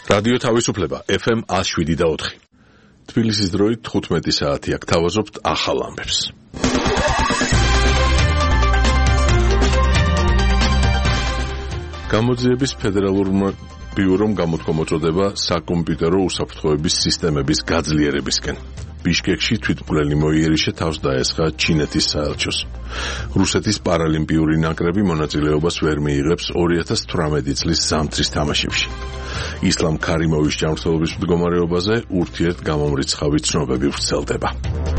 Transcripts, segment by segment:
რადიო თავისუფლება FM 107.4. თბილისის დროით 15 საათი აქ თავაზობთ ახალ ამბებს. გამოძიების ფედერალურმა ბიურომ გამოთქვა მოწოდება საკომპიუტერო უსაფრთხოების სისტემების გაძლიერებისკენ. ბიშკეკში თვითმკვლელი მოიერიშე თავს დაესხა ჩინეთის საელჩოს. რუსეთის პარალიმპიური ნაკრები მონაწილეობას ვერ მიიღებს 2018 წლის ზამთრის თამაშებში. ისლამ ქარიმოვის ჯანმრთელობის მდგომარეობაზე ურთიერთგამომრიცხავი ცნობები ვრცელდება.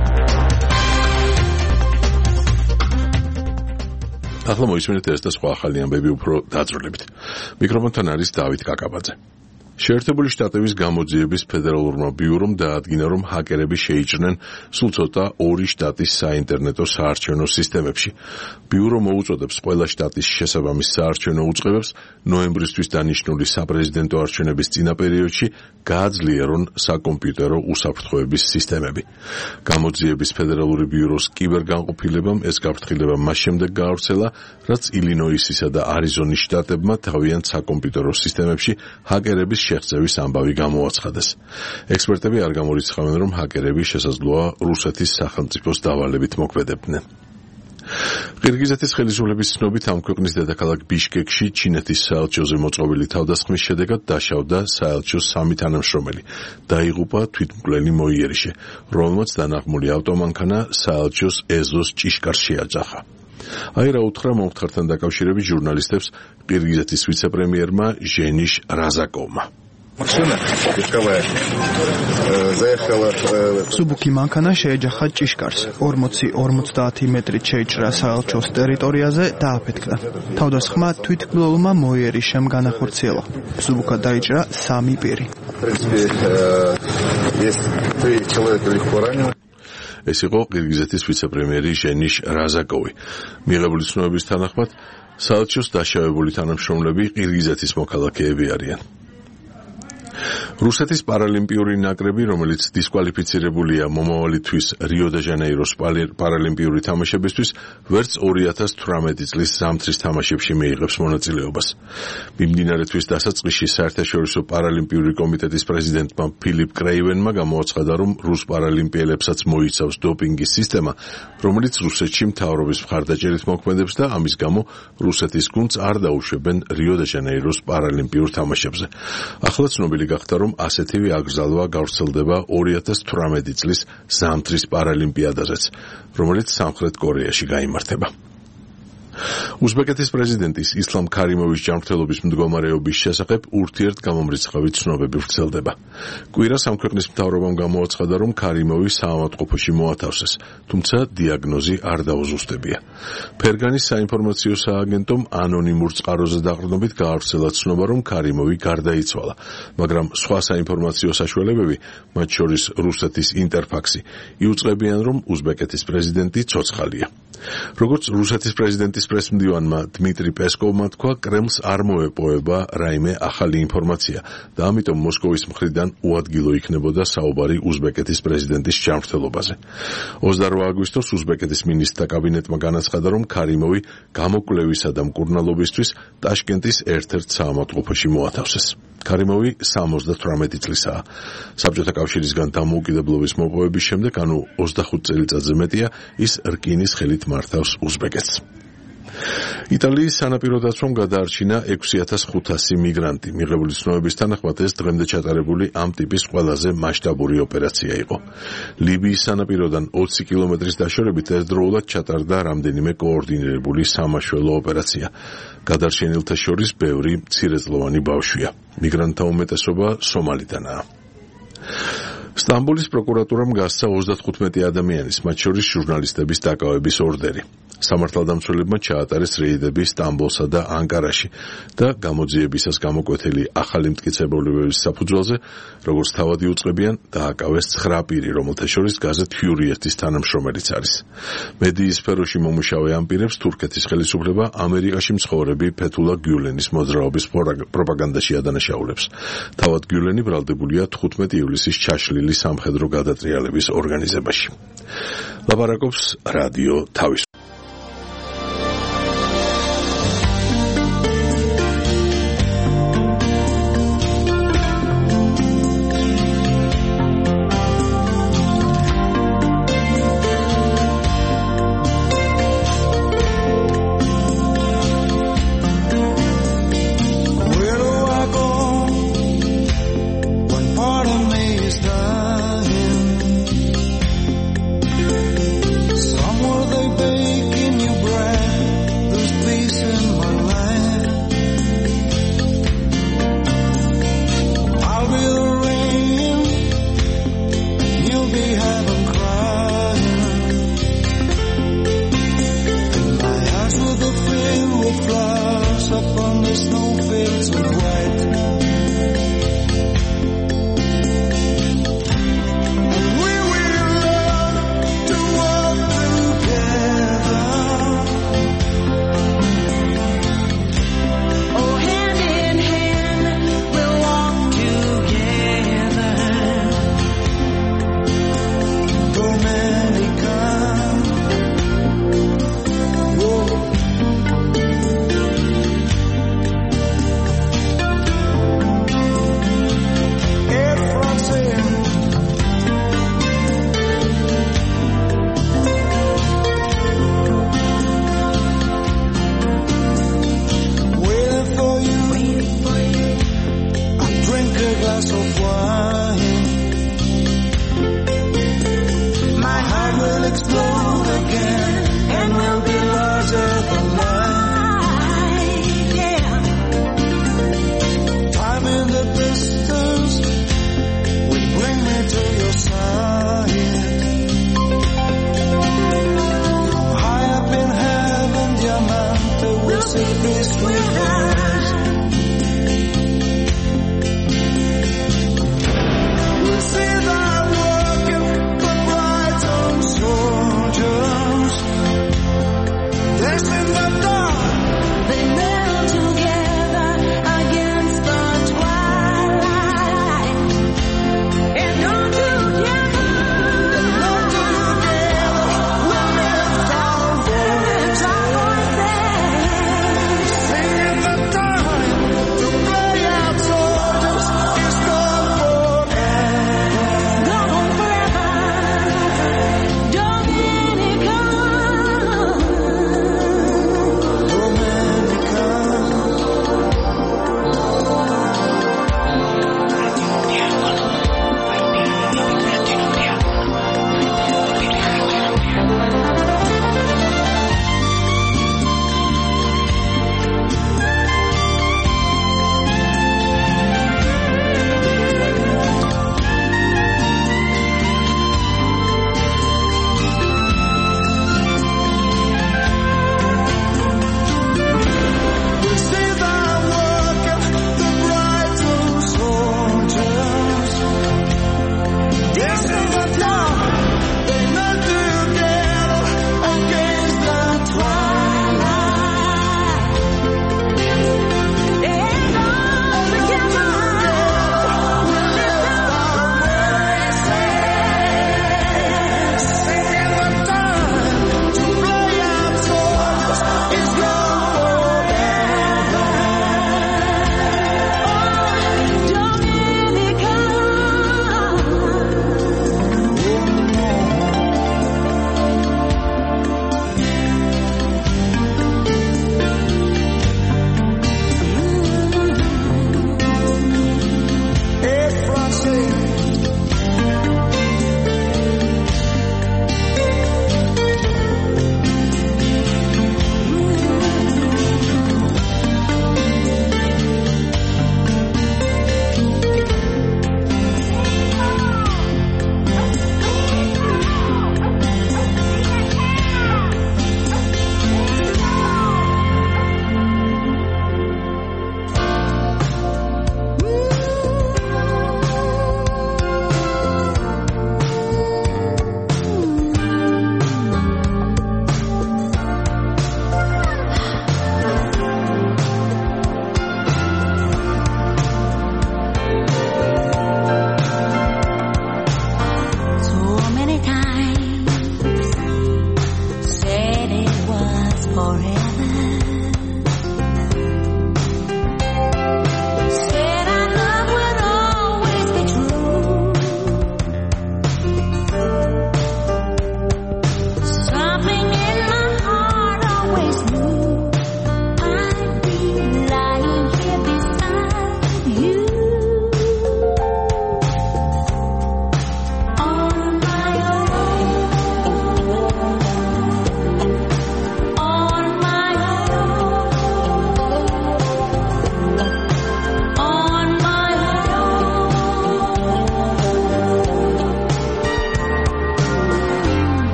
ახლა მოისმინეთ ეს და სხვა ახალი ამბები უფრო დაძროლებით. მიკროფონთან არის დავით კაკაბაძე. შეერთებული შტატების გამოძიების ფედერალურმა ბიურომ დაადგინა, რომ ჰაკერები შეიჭრნენ სულ ცოტა 2 შტატის საინტერნეტო საარჩევნო სისტემებში. ბიურო მოუწოდებს ყველა შტატის შესაბამის საარჩევნო უწყებებს ნოემბრისთვის დანიშნული საპრეზიდენტო არჩევნების წინა პერიოდში გააძლიერონ საკომპიუტერო უსაფრთხოების სისტემები. გამოძიების ფედერალური ბიუროს კიბერგანყოფილებამ ეს გაფრთხილება მას შემდეგ გაავრცელა, რაც ილინოისისა და არიზონის შტატებმა თავიანთ საკომპიუტერო სისტემებში ჰაკერების შეღწევის ამბავი გამოაცხადეს. ექსპერტები არ გამორიცხავენ, რომ ჰაკერები შესაძლოა რუსეთის სახელმწიფოს დავალებით მოქმედებდნენ. ყირგიზეთის ხელისუფლების ცნობით ამ ქვეყნის დედაქალაქ ბიშკეკში ჩინეთის საელჩოზე მოწყობილი თავდასხმის შედეგად დაშავდა საელჩოს 3 თანამშრომელი. დაიღუპა თვითმკვლელი მოიერიშე, რომელმაც დანაღმული ავტომანქანა საელჩოს ეზოს ჭიშკარს შეაჯახა. აი რა უთხრა მომხდართან დაკავშირებით ჟურნალისტებს ყირგიზეთის ვიცე-პრემიერმა ჟენიშ რაზაკოვმა. სუბუქი მანქანა შეეჯახა ჭიშკარს. 40-50 მეტრით შეიჭრა საელჩოს ტერიტორიაზე და აფეთქდა. თავდასხმა თვითმკვლელმა მოიერიშემ განახორციელა. სუბუქა დაიჭრა 3 პირი. ეს იყო ყირგიზეთის ვიცე-პრემიერი ჟენიშ რაზაკოვი. მიღებული ცნობების თანახმად, საელჩოს დაშავებული თანამშრომლები ყირგიზეთის მოქალაქეები არიან. რუსეთის პარალიმპიური ნაკრები, რომელიც დისკვალიფიცირებულია მომავალი თვის რიო-დე-ჟანეიროს პარალიმპიური თამაშებისთვის, ვერც 2018 წლის ზამთრის თამაშებში მიიღებს მონაწილეობას. მიმდინარე თვის დასაწყისში საერთაშორისო პარალიმპიური კომიტეტის პრეზიდენტმა ფილიპ კრეივენმა გამოაცხადა, რომ რუს პარალიმპიელებსაც მოიცავს დოპინგის სისტემა, რომელიც რუსეთში მთავრობის მხარდაჭერით მოქმედებს და ამის გამო რუსეთის გუნდს არ დაუშვებენ რიო-დე-ჟანეიროს პარალიმპიურ თამაშებზე. ახლა ცნობილი გახდა, რომ ასეთივე აკრძალვა გავრცელდება 2018 წლის ზამთრის პარალიმპიადაზეც, რომელიც სამხრეთ კორეაში გაიმართება. უზბეკეთის პრეზიდენტის ისლამ ქარიმოვის ჯანმრთელობის მდგომარეობის შესახებ ურთიერთგამომრიცხავი ცნობები ვრცელდება. კვირას ამ ქვეყნის მთავრობამ გამოაცხადა, რომ ქარიმოვი საავადმყოფოში მოათავსეს, თუმცა დიაგნოზი არ დაუზუსტებია. ფერგანის საინფორმაციო სააგენტომ ანონიმურ წყაროზე დაყრდნობით გაავრცელა ცნობა, რომ ქარიმოვი გარდაიცვალა, მაგრამ სხვა საინფორმაციო საშუალებები, მათ შორის რუსეთის ინტერფაქსი, იუწყებიან, რომ უზბეკეთის პრეზიდენტი ცოცხალია. როგორც რუსეთის პრეზიდენტის პრესმდივანმა დმიტრი პესკოვმა თქვა, კრემლს არ მოეპოვება რაიმე ახალი ინფორმაცია და ამიტომ მოსკოვის მხრიდან უადგილო იქნებოდა საუბარი უზბეკეთის პრეზიდენტის ჯანმრთელობაზე. 28 აგვისტოს უზბეკეთის მინისტრთა კაბინეტმა განაცხადა, რომ ქარიმოვი გამოკვლევისა და მკურნალობისთვის ტაშკენტის ერთ-ერთ საავადმყოფოში მოათავსეს. ქარიმოვი 78 წლისაა. საბჭოთა კავშირისგან დამოუკიდებლობის მოპოვების შემდეგ, ანუ 25 წელიწადზე მეტია, ის რკინის ხელით მართავს უზბეკეთს. იტალიის სანაპირო დაცვამ გადაარჩინა 6500 მიგრანტი. მიღებული ცნობების თანახმად ეს დღემდე ჩატარებული ამ ტიპის ყველაზე მასშტაბური ოპერაცია იყო. ლიბიის სანაპიროდან 20 კილომეტრის დაშორებით ერთდროულად ჩატარდა რამდენიმე კოორდინირებული სამაშველო ოპერაცია. გადარჩენილთა შორის ბევრი მცირეწლოვანი ბავშვია. მიგრანტთა უმეტესობა სომალიდანაა. სტამბოლის პროკურატურამ გასცა 35 ადამიანის, მათ შორის ჟურნალისტების დაკავების ორდერი. სამართალდამცველებმა ჩაატარეს რეიდები სტამბოლსა და ანკარაში და გამოძიებისას გამოკვეთილი ახალი მტკიცებულებების საფუძველზე, როგორც თავად იუწყებიან, დააკავეს 9 პირი, რომელთა შორის გაზეთ ფიური-1-ის თანამშრომელიც არის. მედიის სფეროში მომუშავე ამ პირებს თურქეთის ხელისუფლება ამერიკაში მცხოვრები ფეთულა გიულენის მოძრაობის პროპაგანდაში ადანაშაულებს. თავად გიულენი ბრალდებულია 15 ივლისის ჩაშლილი სამხედრო გადატრიალების ორგანიზებაში. ლაპარაკობს რადიო თავისუფლება.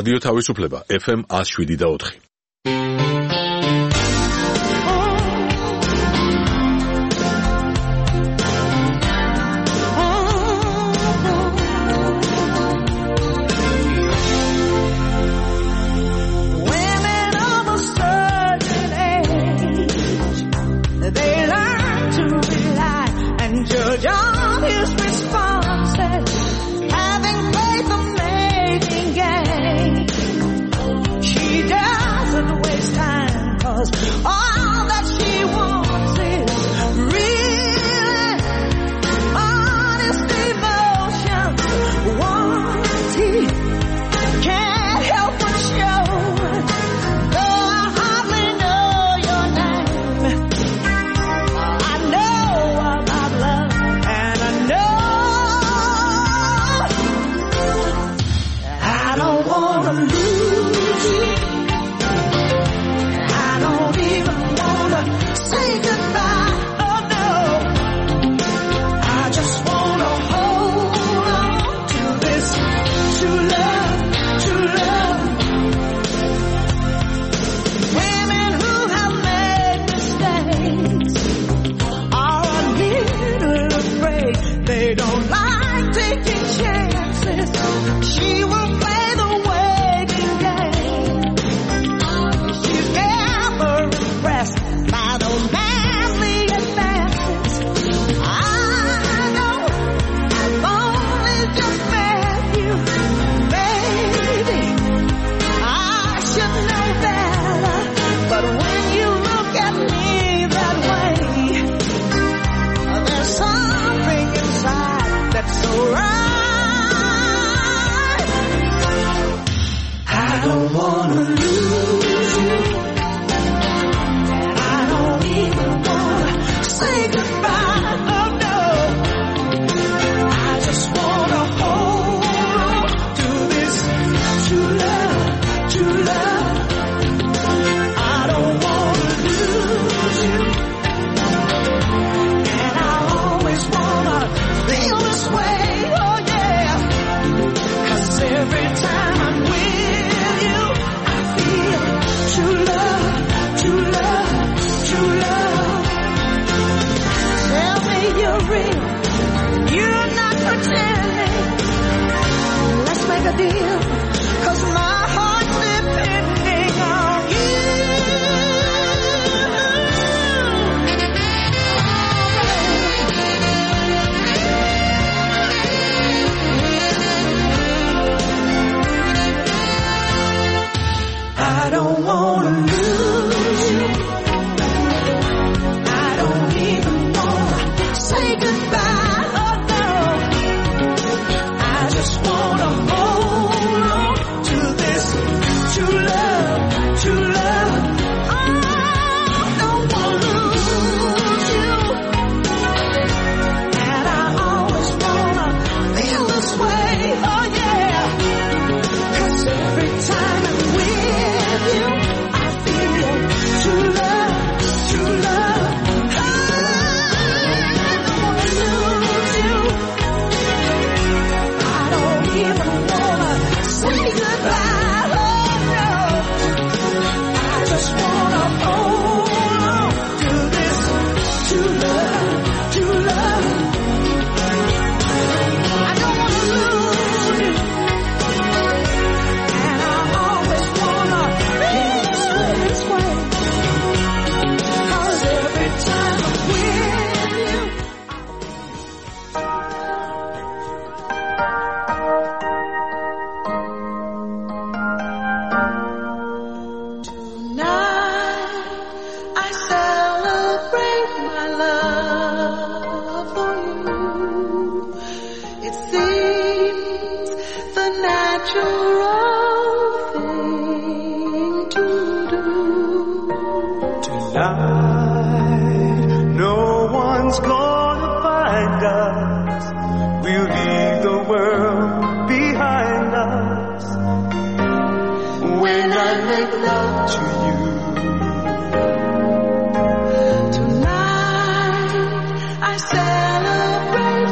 რადიო თავისუფლება FM 107.4.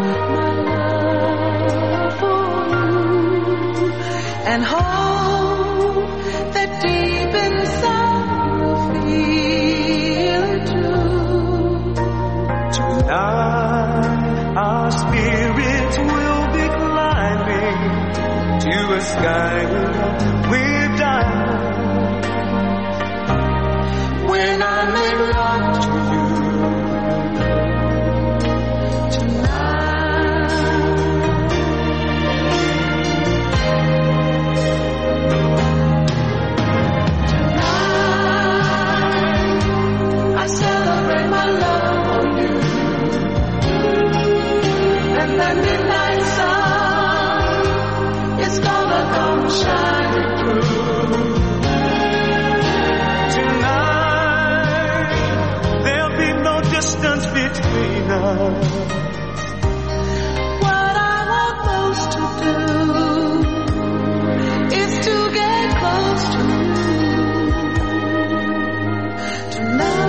And hold sky with diamonds. When I make love to you tonight, I celebrate my love for you, and that midnight sun is gonna come shining through. Tonight there'll be no distance between us. What I want most to do is to get close to you tonight.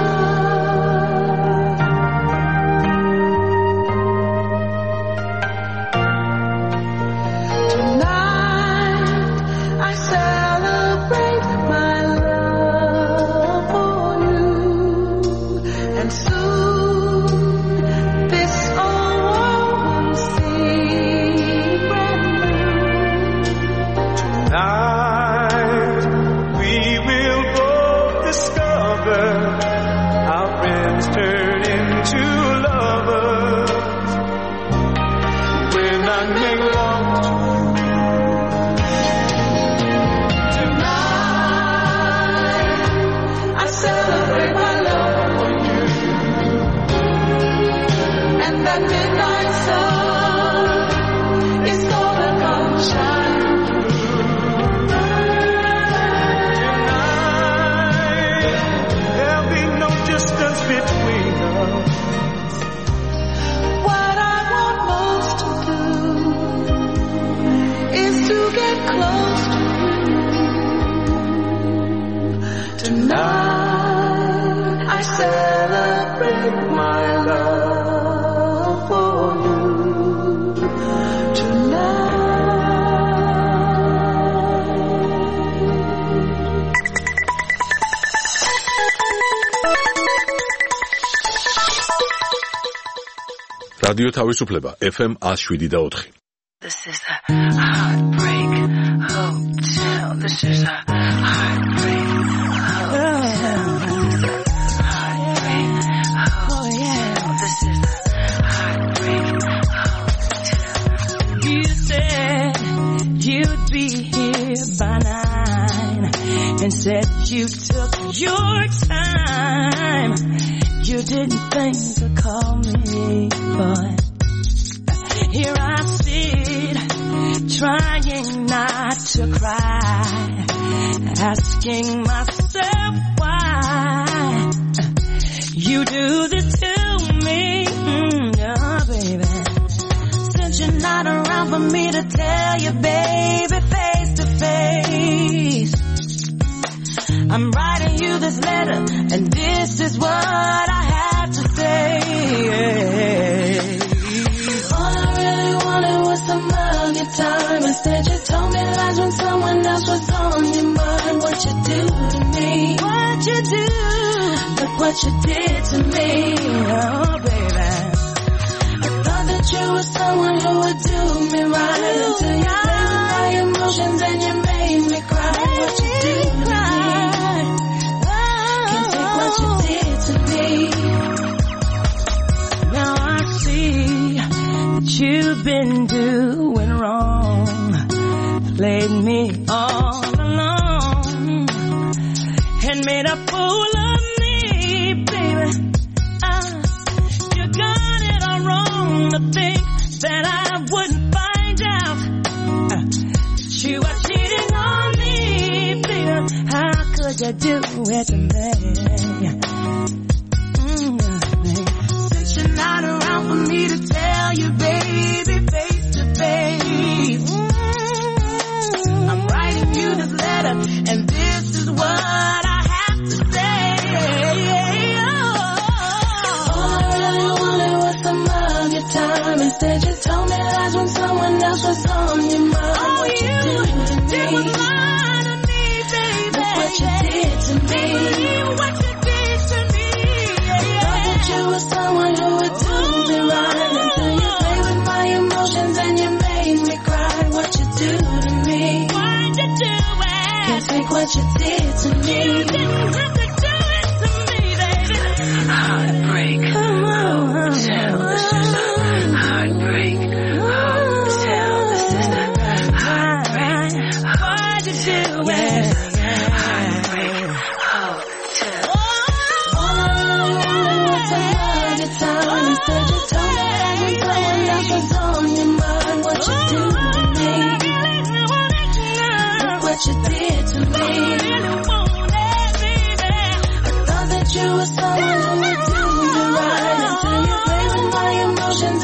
რადიო თავისუფლება FM 107.4. This is a heartbreak hotel. This is a heartbreak hotel. Heartbreak hotel. This is a heartbreak hotel. You said you'd be here by 9 and said you took your time. You didn't think to call me, but here I sit, trying not to cry, asking myself why you do this to me, oh baby. Since you're not around for me to tell you, baby, face to face, I'm writing you this letter, and this is what I have to say. All I really wanted was some of your time. Instead you told me lies when someone else was on your mind. What you do to me? What you do? Look what you did to me, oh baby. I thought that you were someone who would do me right, until you played with my emotions and you made me cry. What you do to me? What you did to me. Now I see that you've been doing wrong, played me all along, and made a fool of me, baby. You got it all wrong to think that I wouldn't find out that you were cheating on me, baby. How could you do it to me? Since you're not around for me to tell you, baby, face to face, I'm writing you this letter, and this is what I have to say. All I really wanted was some of your time. Instead you told me lies when someone else was on your mind. Oh, what you did was lying to me, baby. Look what you did to me. What you did to me. I thought that you were someone who would do me right. you did to me. You didn't have to do it to me, baby. Heartbreak. Tell the sister. Heartbreak. Tell the sister. Heartbreak. Why'd you do it? Heartbreak. All I wanted was another time. Instead you told me that someone else was on your mind. What you do to me? Look what you did to me. I thought that you were someone who would do the right until you play with my emotions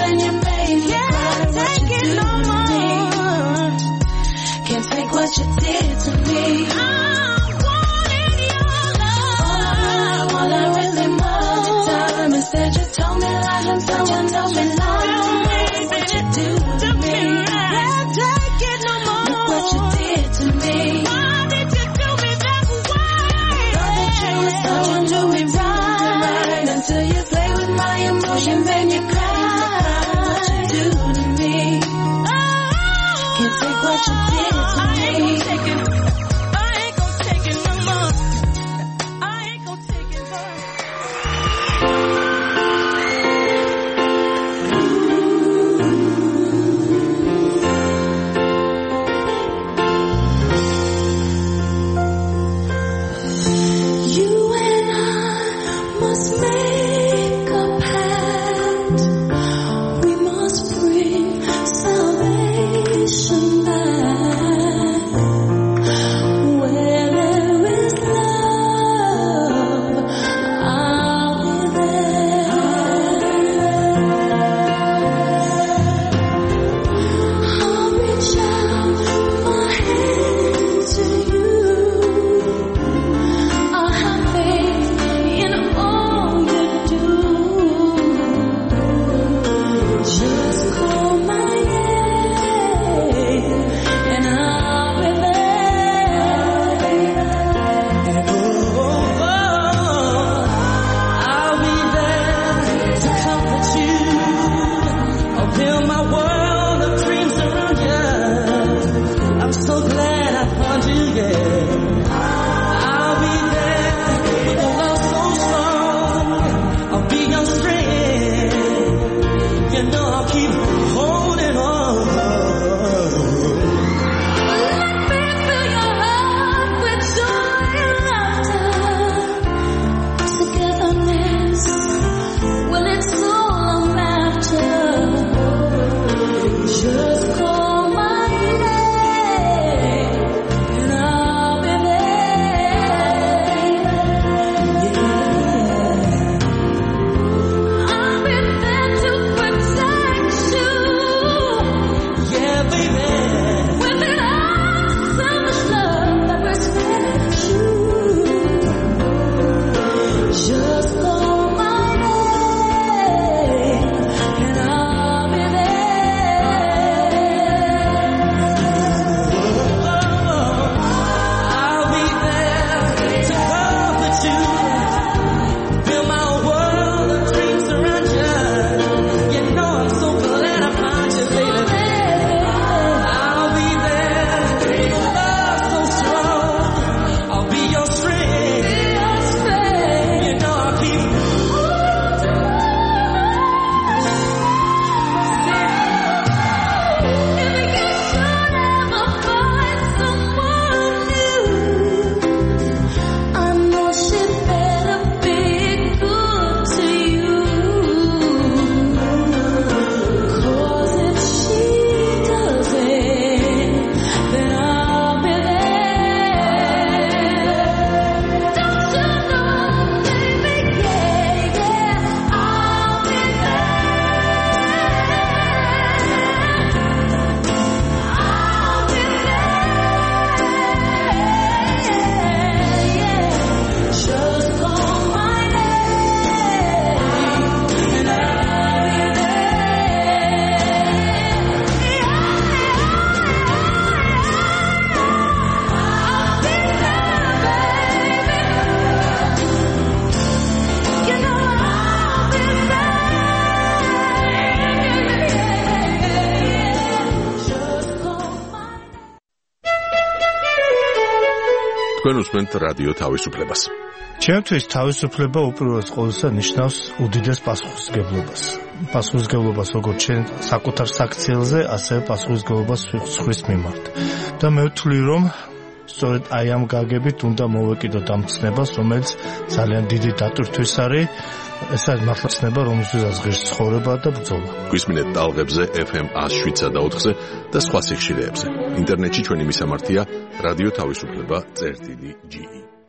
თქვენ უსმენთ რადიო თავისუფლებას. ჩემთვის თავისუფლება უპირველეს ყოვლისა ნიშნავს უდიდეს პასუხისმგებლობას. პასუხისმგებლობას როგორც ჩვენ საკუთარ საქციელზე, ასევე პასუხისმგებლობას სხვის მიმართ. და მე ვთვლი, რომ სწორედ აი ამ გაგებით უნდა მოვეკიდოთ ამ ცნებას, რომელიც ძალიან დიდი დატვირთვის არის. ეს არის მართლა ცნება, რომელსაც ღირს ცხოვრება და ბრძოლა. გვისმინეთ ტალღებზე FM 107.4-ზე და სხვა სიხშირეებზე. ინტერნეტში ჩვენი მისამართია რადიო თავისუფლება.ge.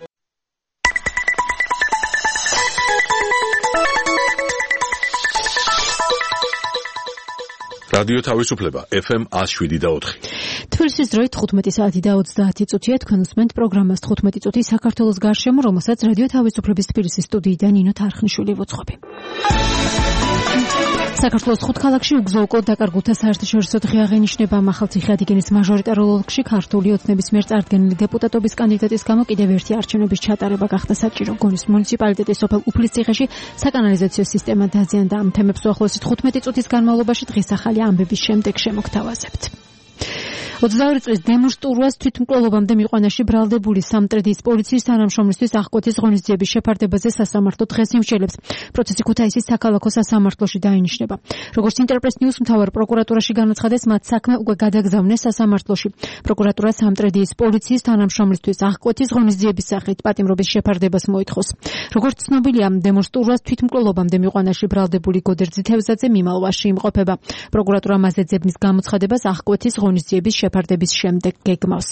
რადიო თავისუფლება FM 107.4. თბილისის დროით 15 საათი და 30 წუთია. თქვენ უსმენთ პროგრამას 15 წუთი საქართველოს გარშემო, რომელსაც რადიო თავისუფლების თბილისის სტუდიიდან ნინო თარხნიშვილი ვუძღვები. საქართველოს 5 ქალაქში უგზო-უკვლოდ დაკარგულთა საერთაშორისო დღე აღენიშნება. მახალციხე ადიგენის მაჟორიტარულ ოლქში ქართული ოცნების მიერ წარდგენილი დეპუტატობის კანდიდატის გამო კიდევ ერთი არჩევნების ჩატარება გახდა საჭირო. გონის მუნიციპალიტეტის სოფელ უფლისციხეში საკანალიზაციო სისტემა დაზიანდა. ამ თემებს უახლოესი 15 წუთის განმავლობაში დღის ახალი ამბების შემდეგ შემოგთავაზებთ. 22 წლის დემონსტრაციას თვითმკვლელობამდე მიყვანაში ბრალდებული სამტრედიის პოლიციის თანამშრომლისთვის აღკვეთის ღონისძიების შეფარდებაზე სასამართლო დღეს იმსჯელებს. პროცესი ქუთაისის საქალაქო სასამართლოში დაინიშნება. როგორც ინტერპრეს ნიუს მთავარ პროკურატურაში განაცხადეს, მათ საქმე უკვე გადაგზავნეს სასამართლოში. პროკურატურა სამტრედიის პოლიციის თანამშრომლისთვის აღკვეთის ღონისძიების სახით პატიმრობის შეფარდებას მოითხოვს. როგორც ცნობილია, დემონსტრაციას თვითმკვლელობამდე მიყვანაში ბრალდებული გოდერძ თევზაძე მიმალვაში იმყოფება. პროკურატურა მასზე ძებნის გამოცხადებას აღკვეთის ღონისძიების შეფარდების შემდეგ გეგმავს.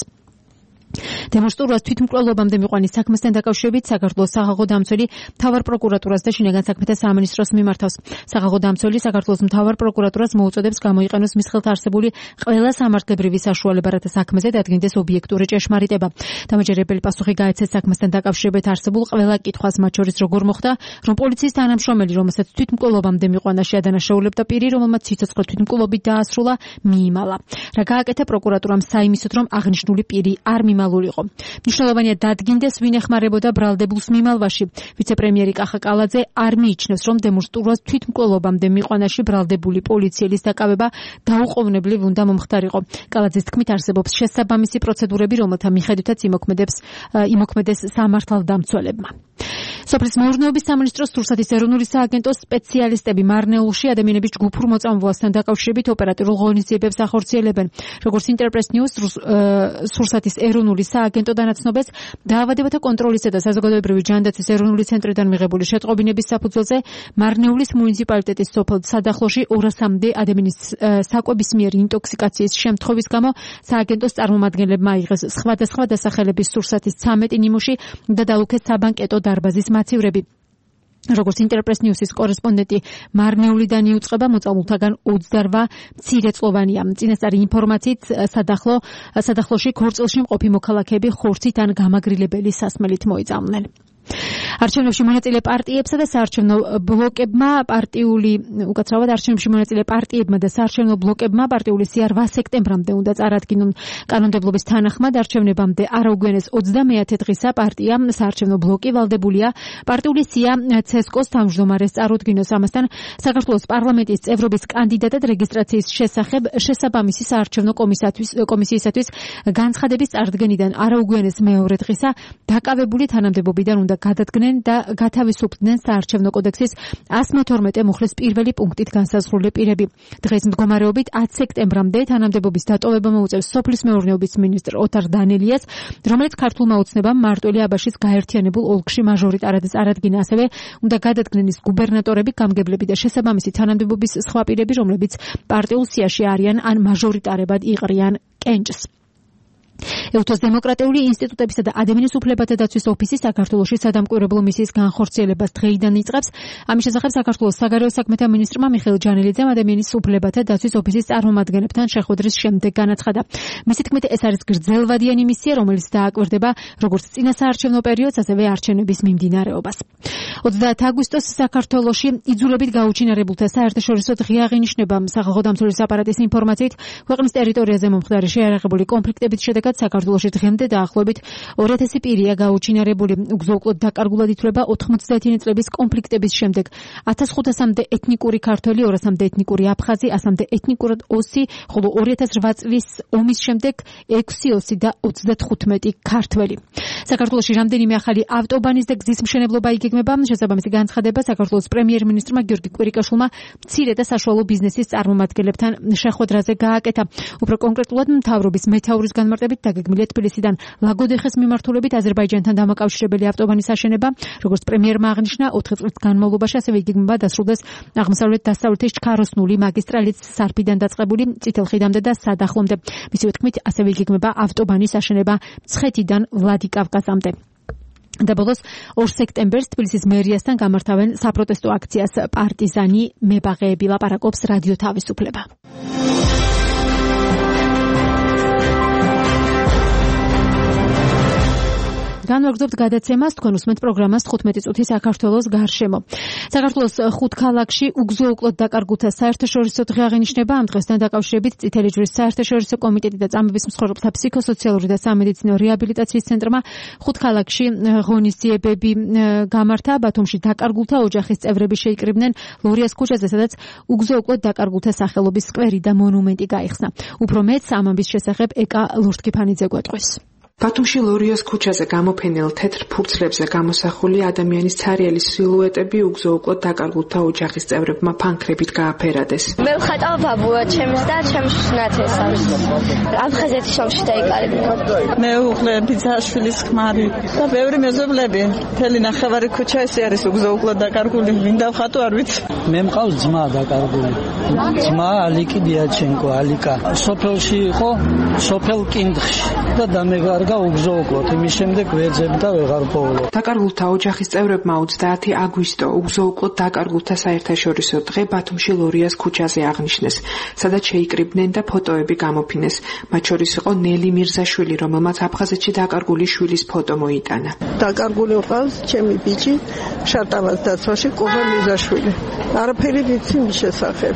დემონსტრაციას თვითმკვლელობამდე მიყვანის საქმესთან დაკავშირებით საქართველოს სახალხო დამცველი მთავარ პროკურატურას და შინაგან საქმეთა სამინისტროს მიმართავს. სახალხო დამცველი საქართველოს მთავარ პროკურატურას მოუწოდებს გამოიყენოს მის ხელთ არსებული ყველა სამართლებრივი საშუალება, რათა საქმეზე დადგინდეს ობიექტური ჭეშმარიტება. დამაჯერებელი პასუხი გაეცეს საქმესთან დაკავშირებით არსებულ ყველა კითხვას, მათ შორის როგორ მოხდა, რომ პოლიციის თანამშრომელი, რომელსაც თვითმკვლელობამდე მიყვანაში ადანაშაულებდა პირი, რომელმაც სიცოცხლე თვითმკვლელობით დაასრულა, მიიმალა. რა გააკეთა პროკურატურამ საიმისოდ, რომ აღნიშნული პირი არ მიმალულიყო. მნიშვნელოვანია დადგინდეს, ვინ ეხმარებოდა ბრალდებულს მიმალვაში. ვიცე-პრემიერი კახა კალაძე არ მიიჩნევს, რომ დემონსტრაციას თვითმკვლელობამდე მიყვანაში ბრალდებული პოლიციელის დაკავება დაუყოვნებლივ უნდა მომხდარიყო. კალაძის თქმით, არსებობს შესაბამისი პროცედურები, რომელთა მიხედვითაც იმოქმედეს სამართალდამცველებმა. სოფლის მეურნეობის სამინისტროს რუსეთის ეროვნული სააგენტოს სპეციალისტები მარნეულში ადამიანების ჯგუფურ მოწამვლასთან დაკავშირებით ოპერატიულ ღონისძიებებს ახორციელებენ. როგორც ინტერპრეს ნიუს რუსეთის ეროვნული სააგენტო დანაცნობებს, დაავადებათა კონტროლისა და საზოგადოებრივი ჯანდაცვის ეროვნული ცენტრიდან მიღებული შეტყობინების საფუძველზე მარნეულის მუნიციპალიტეტის სოფელ სადახლოში 200-მდე ადამიანის საკვების მიერ ინტოქსიკაციის შემთხვევის გამო სააგენტოს წარმომადგენლებმა აიღეს სხვადასხვა დასახელების რუსეთის 13 ნიმუში და დაუქეს საბანკეტო დარბაზის მაცივრები. როგორც ინტერპრეს ნიუსის კორესპონდენტი მარნეულიდან იუწყება, მოწამულთაგან 28 მცირეწლოვანია. წინასწარი ინფორმაციით სადახლოში ქორწილში მყოფი მოქალაქეები ხორცით ან გამაგრილებელი სასმელით მოიწამნენ. არჩევნებში მონაწილე პარტიებსა და საარჩევნო ბლოკებმა და საარჩევნო ბლოკებმა პარტიული სია 8 სექტემბრამდე უნდა წარადგინონ. კანონმდებლობის თანახმად არჩევნებამდე არაუგვიანეს 30 დღისა პარტია საარჩევნო ბლოკი ვალდებულია პარტიული სია ცესკოს თავმჯდომარეს წარუდგინოს. ამასთან საქართველოს პარლამენტის წევრობის კანდიდატად რეგისტრაციის შესახებ შესაბამისი საარჩევნო კომისიისათვის განცხადების წარდგენიდან არაუგვიანეს მეორე დღისა დაკავებული თანამდებობიდან უნდა გადადგნენ და გათავისუფლდნენ საარჩევნო კოდექსის 112 მუხლის პირველი პუნქტით განსაზღვრული პირები. დღეს მდგომარეობით 10 სექტემბრამდე თანამდებობის დატოვება მოუწევს სოფლის მეურნეობის მინისტრ ოთარ დანელიას, რომელიც ქართულმა ოცნებამ მარტველი აბაშის გაერთიანებულ ოლქში მაჟორიტარად წარადგინა. ასევე უნდა გადადგნენ ის გუბერნატორები, გამგებლები და შესაბამისი თანამდებობის სხვა პირები, რომლებიც პარტიულ სიაში არიან ან მაჟორიტარებად იყრიან კენჭს. ელთოს დემოკრატიული ინსტიტუტებისა და ადამიანის უფლებათა დაცვის ოფისი საქართველოში სადამკვირვებლო მისიის განხორციელებას დღეიდან იწყებს. ამის შესახებ საქართველოს საგარეო საქმეთა მინისტრმა მიხეილ ჯანელიძემ ადამიანის უფლებათა დაცვის ოფისის წარმომადგენლებთან შეხვედრის შემდეგ განაცხადა. მისი თქმით, ეს არის გრძელვადიანი მისია, რომელიც დააკვირდება როგორც წინა საარჩევნო პერიოდს, ასევე არჩევნების მიმდინარეობას. 30 აგვისტოს საქართველოში იძულებით გაუჩინარებულთა საერთაშორისო დღე აღინიშნება. სახალხო დამცველის აპარატის ინფორმაციით, ქვეყნის ტერიტორიაზე მომხდარი შეიარაღებული კონფლიქტების შედეგად საქართველოში დღემდე დაახლოებით 2000 პირია გაუჩინარებული. უგზო-უკლოდ დაკარგულად ითვლება 90-იანი წლების კონფლიქტების შემდეგ 1500-მდე ეთნიკური ქართველი, 200-მდე ეთნიკური აფხაზი, 100-მდე ეთნიკური ოსი, ხოლო 2008 წლის ომის შემდეგ 6 ოსი და 35 ქართველი. საქართველოში რამდენიმე ახალი ავტობანის და გზის მშენებლობა იგეგმება. შესაბამისი განცხადება საქართველოს პრემიერ-მინისტრმა გიორგი კვირიკაშვილმა მცირე და საშუალო ბიზნესის წარმომადგენლებთან შეხვედრაზე გააკეთა. უფრო კონკრეტულად მთავრობის მეთაურის განმარტებით დაგეგმილია თბილისიდან ლაგოდეხეს მიმართულებით აზერბაიჯანთან დამაკავშირებელი ავტობანის აშენება. როგორც პრემიერმა აღნიშნა, 4 წლის განმავლობაში ასევე იგეგმება დასრულდეს აღმოსავლეთ-დასავლეთის ჩქაროსნული მაგისტრალით სარფიდან დაწყებული წითელ ხიდამდე და სადახლომდე. მისივე თქმით, ასევე იგეგმება ავტობანის აშენება მცხეთიდან ვლადიკავკაზამდე. და ბოლოს 2 სექტემბერს თბილისის მერიასთან გამართავენ საპროტესტო აქციას პარტიზანი მებაღეები, ლაპარაკობს რადიო თავისუფლება. განვაგრძობთ გადაცემას, თქვენ უსმენთ პროგრამას 15 წუთი საქართველოს გარშემო. საქართველოს 5 ქალაქში უგზო-უკლოდ დაკარგულთა საერთაშორისო დღე აღინიშნება. ამ დღესთან დაკავშირებით წითელი ჯვრის საერთაშორისო კომიტეტი და წამების მსხვერპლთა ფსიქოსოციალური და სამედიცინო რეაბილიტაციის ცენტრმა 5 ქალაქში ღონისძიებები გამართა. ბათუმში დაკარგულთა ოჯახის წევრები შეიკრიბნენ ლორიას ქუჩაზე, სადაც უგზო-უკლოდ დაკარგულთა სახელობის სკვერი და მონუმენტი გაიხსნა. უფრო მეტს ამ ამბის შესახებ ეკა ლურთქიფანიძე გვეტყვის. ბათუმში ლორიოს ქუჩაზე გამოფენილ თეთრ ფურცლებზე გამოსახული ადამიანის ცარიელი სილუეტები უგზო-უკლოდ დაკარგულთა ოჯახის წევრებმა ფანქრებით გააფერადეს. მე ვხატავ ბაბუა ჩემს და ჩემს ნათელს არის. აფხაზეთის ომში დაიკარგა. მე უყლე ბიძაშვილის ქმარი და ბევრი მეზობლები. მთელი ნახევარი ქუჩა ესე არის უგზო-უკლოდ დაკარგული. მინდა ვხატო არ ვიცი. მე მყავს ძმა დაკარგული. ძმა ალიკი დიაჩენკო, ალიკა. სოფელში იყო, სოფელ კინდხში და დამეგარგა უგზო-უკლოდ, იმის შემდეგ ვეძებ და ვეღარ პოვლო. დაკარგულთა ოჯახის წევრებმა 30 აგვისტო უგზო-უკლოდ დაკარგულთა საერთაშორისო დღე ბათუმში ლორიას ქუჩაზე აღნიშნეს, სადაც შეიკრიბნენ და ფოტოები გამოფინეს. მათ შორის იყო ნელი მირზაშვილი, რომელმაც აფხაზეთში დაკარგული შვილის ფოტო მოიტანა. დაკარგული ყავს ჩემი ბიჭი, შარტავას დაცვაში კობა მირზაშვილი. არაფერი ვიცი მის შესახებ.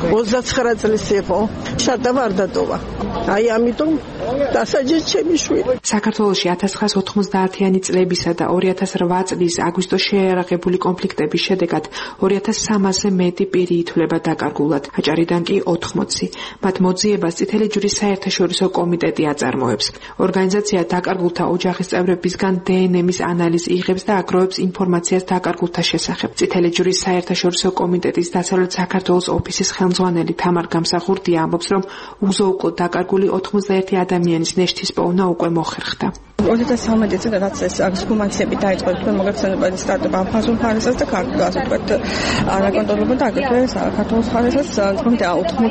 29 წლის იყო, შარტავა არ დატოვა. აი ამიტომ დასაჯეს ჩემი შვილი. საქართველოში 1990-იანი წლებისა და 2008 წლის აგვისტოს შეიარაღებული კონფლიქტების შედეგად 2300-ზე მეტი პირი ითვლება დაკარგულად, აჭარიდან კი 80. მათ მოძიებას წითელი ჯვრის საერთაშორისო კომიტეტი აწარმოებს. ორგანიზაცია დაკარგულთა ოჯახის წევრებისგან დნმ-ის ანალიზს იღებს და აგროვებს ინფორმაციას დაკარგულთა შესახებ. წითელი ჯვრის საერთაშორისო კომიტეტის დასავლეთ საქართველოს ოფისის ხელმძღვანელი თამარ გამსახურდია ამბობს, რომ უგზო-უკლოდ დაკარგული 91 ადამიანის ნეშთის პოვნა უკვე მოხერხდა. 2013 წელს რაც ეს ექსჰუმაციები დაიწყო, თქვენ მოგეხსენებათ სტარტაპ აფხაზურ მხარესაც და ქართულ ასე ვთქვათ არაკონტროლებულ და აგრეთვე საქართველოს მხარესაც თუმცა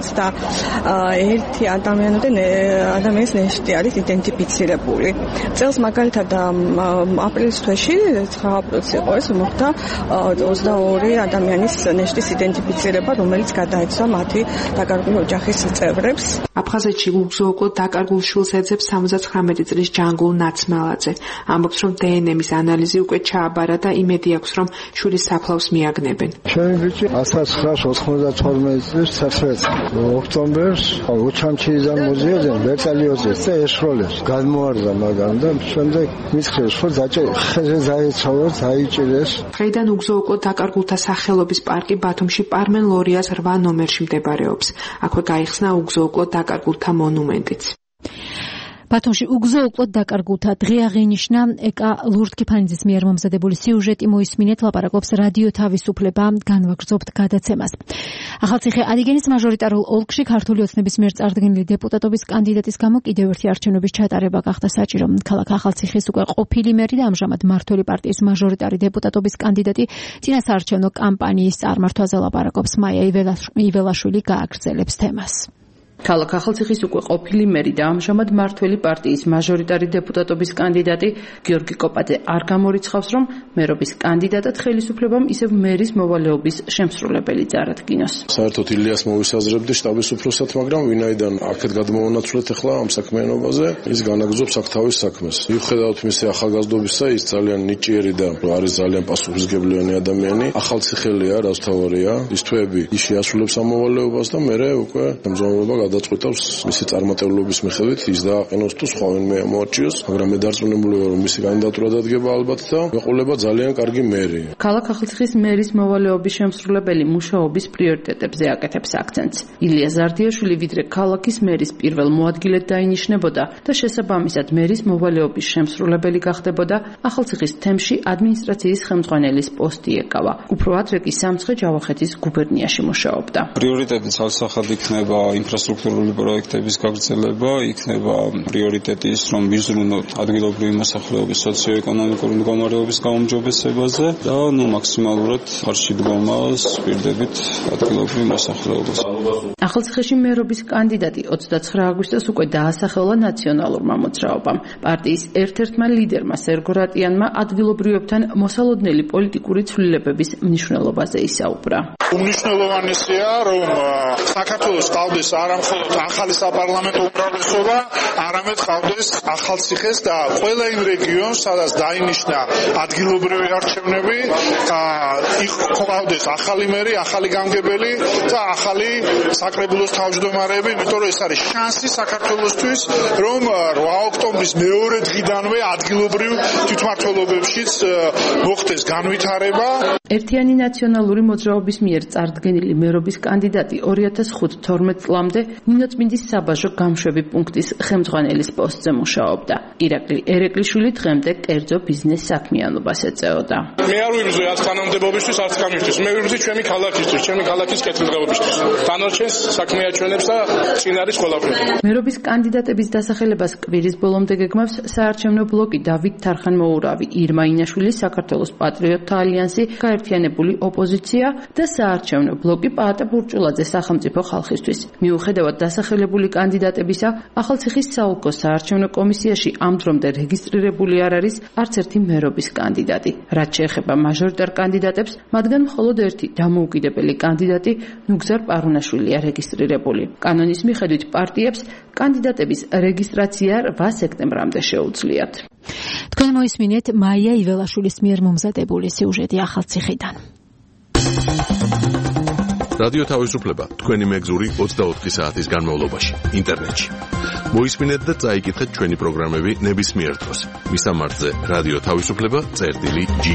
91 ადამიანის ნეშტი არის იდენტიფიცირებული. წელს მაგალითად აპრილის თვეში 9 აპრილს იყო ეს მოხდა 22 ადამიანის ნეშტის იდენტიფიცირება, რომელიც გადაეცვა მათი დაკარგული ოჯახის წევრებს. აფხაზეთში უგზო-უკლოდ დაკარგულ შვილს ეძებს 79 წლის ჯანგულ ნაცმალაძე. ამბობს, რომ დნმ-ის ანალიზი უკვე ჩააბარა და იმედი აქვს, რომ შვილის საფლავს მიაგნებენ. ჩემი ბიჭი 1992 წლის 11 ოქტომბერს უჩამჩიიდან მოზიოდნენ ვერტალიოზე და ეშროლებს. გადმოარდა მაგამ და შემდეგ მისხრეს, რომ ხეზე დაეცავეს, დაიჭირეს. დღეიდან უგზო-უკლოდ დაკარგულთა სახელობის პარკი ბათუმში პარმენ ლორიას 8 ნომერში მდებარეობს. აქვე გაიხსნა უგზო-უკლოდ დაკარგულთა მონუმენტიც. ბათუმში უგზო-უკლოდ დაკარგულთა დღე აღინიშნა. ეკა ლურთქიფანიძის მიერ მომზადებული სიუჟეტი მოისმინეთ, ლაპარაკობს რადიო თავისუფლება, განვაგრძობთ გადაცემას. ახალციხე ადიგენის მაჟორიტარულ ოლქში ქართული ოცნების მიერ წარდგენილი დეპუტატობის კანდიდატის გამო კიდევ ერთი არჩევნების ჩატარება გახდა საჭირო. ქალაქ ახალციხის უკვე ყოფილი მერი და ამჟამად მმართველი პარტიის მაჟორიტარი დეპუტატობის კანდიდატი წინასაარჩევნო კამპანიის წარმართვაზე ლაპარაკობს. მაია იველაშვილი გააგრძელებს თემას. ქალაქ ახალციხის უკვე ყოფილი მერი და ამჟამად მართველი პარტიის მაჟორიტარი დეპუტატობის კანდიდატი გიორგი კოპაძე არ გამორიცხავს, რომ მერობის კანდიდატად ხელისუფლებამ ისევ მერის მოვალეობის შემსრულებელი წარადგინოს. საერთოდ ილიას მოვისაზრებდი შტაბის უფროსად, მაგრამ ვინაიდან აქეთ გადმოვანაცვლეთ ახლა ამ საქმიანობაზე, ის განაგრძობს აქ თავის საქმეს. მიუხედავად მისი ახალგაზრდობისა, ის ძალიან ნიჭიერი და არის ძალიან პასუხისმგებლიანი ადამიანი. ახალციხელია, რაც თავარია. ის თვეები ის შეასრულებს ამ მოვალეობას და მერე უკვე მზომობა გადაწყვეტავს მისი წარმატებლობის მიხედვით ის დააყენოს თუ სხვა ვინმე ამოარჩიოს, მაგრამ მე დარწმუნებული ვარ, რომ მისი კანდიდატურა დადგება ალბათ და ეყოლება ძალიან კარგი მერი. ქალაქ ახალციხის მერის მოვალეობის შემსრულებელი მუშაობის პრიორიტეტებზე აკეთებს აქცენტს. ილია ზარდიაშვილი ვიდრე ქალაქის მერის პირველ მოადგილედ დაინიშნებოდა და შესაბამისად მერის მოვალეობის შემსრულებელი გახდებოდა, ახალციხის თემში ადმინისტრაციის ხელმძღვანელის პოსტი ეკავა. უფრო ადრე კი სამცხე ჯავახეთის გუბერნიაში მუშაობდა. პრიორიტეტი ცალსახად იქნება ინფრასტრუქტურული პროექტების გაგრძელება, იქნება პრიორიტეტი ის, რომ ვიზრუნოთ ადგილობრივი მოსახლეობის სოციო-ეკონომიკური მდგომარეობის გაუმჯობესებაზე და მაქსიმალურად ხარში დგომას პირდებით ადგილობრივი მოსახლეობას. ახალციხეში მერობის კანდიდატი 29 აგვისტოს უკვე დაასახელა ნაციონალურმა მოძრაობამ. პარტიის ერთ-ერთმა ლიდერმა სერგო რატიანმა ადგილობრივებთან მოსალოდნელი პოლიტიკური ცვლილებების მნიშვნელობაზე ისაუბრა. უმნიშვნელოვანესია, რომ საქართველოს ყავდეს არა მხოლოდ ახალი საპარლამენტო უმრავლესობა, არამედ ყავდეს ახალციხეს და ყველა იმ რეგიონს, სადაც დაინიშნა ადგილობრივი არჩევნები, ყავდეს ახალი მერი, ახალი გამგებელი და ახალი საკრებულოს თავმჯდომარეები, იმიტომ რომ ეს არის შანსი საქართველოსთვის, რომ 8 ოქტომბრის მეორე დღიდანვე ადგილობრივ თვითმმართველობებშიც მოხდეს განვითარება. ერთიანი ნაციონალური მოძრაობის მიერ წარდგენილი მერობის კანდიდატი 2005-12 წლამდე ნინოწმინდის საბაჟო გამშვები პუნქტის ხელმძღვანელის პოსტზე მუშაობდა. ირაკლი ერეკლიშვილი დღემდე კერძო ბიზნეს საქმიანობას ეწეოდა. მე არ ვიბრძვი არც თანამდებობისთვის, არც გამისთვის. მე ვიბრძვი ჩვენი ქალაქისთვის, ჩვენი ქალაქის კეთილდღეობისთვის. დანარჩენს საქმეაჩვენებს და წინ არის ყველაფერი. მერობის კანდიდატების დასახელებას კვირის ბოლომდე გეგმავს საარჩევნო ბლოკი დავით თარხან-მოურავი, ირმა ინაშვილი, საქართველოს პატრიოტთა ალიანსი, გაერთიანებული ოპოზიცია და საარჩევნო ბლოკი პაატა ბურჭულაძე სახელმწიფო ხალხისთვის. მიუხედავად დასახელებული კანდიდატებისა, ახალციხის საოლქო საარჩევნო კომისიაში ამ დრომდე რეგისტრირებული არ არის არც ერთი მერობის კანდიდატი. რაც შეეხება მაჟორიტარ კანდიდატებს, მათგან მხოლოდ ერთი დამოუკიდებელი კანდიდატი ნუგზარ პარუნაშვილია რეგისტრირებული. კანონის მიხედვით პარტიებს კანდიდატების რეგისტრაცია 8 სექტემბრამდე შეუძლიათ. თქვენ მოისმინეთ მაია იველაშვილის მიერ მომზადებული სიუჟეტი ახალციხიდან. რადიო თავისუფლება თქვენი მეგზური 24 საათის განმავლობაში ინტერნეტში. მოისმინეთ და წაიკითხეთ ჩვენი პროგრამები ნებისმიერ დროს. მისამართზე რადიო თავისუფლება.ge.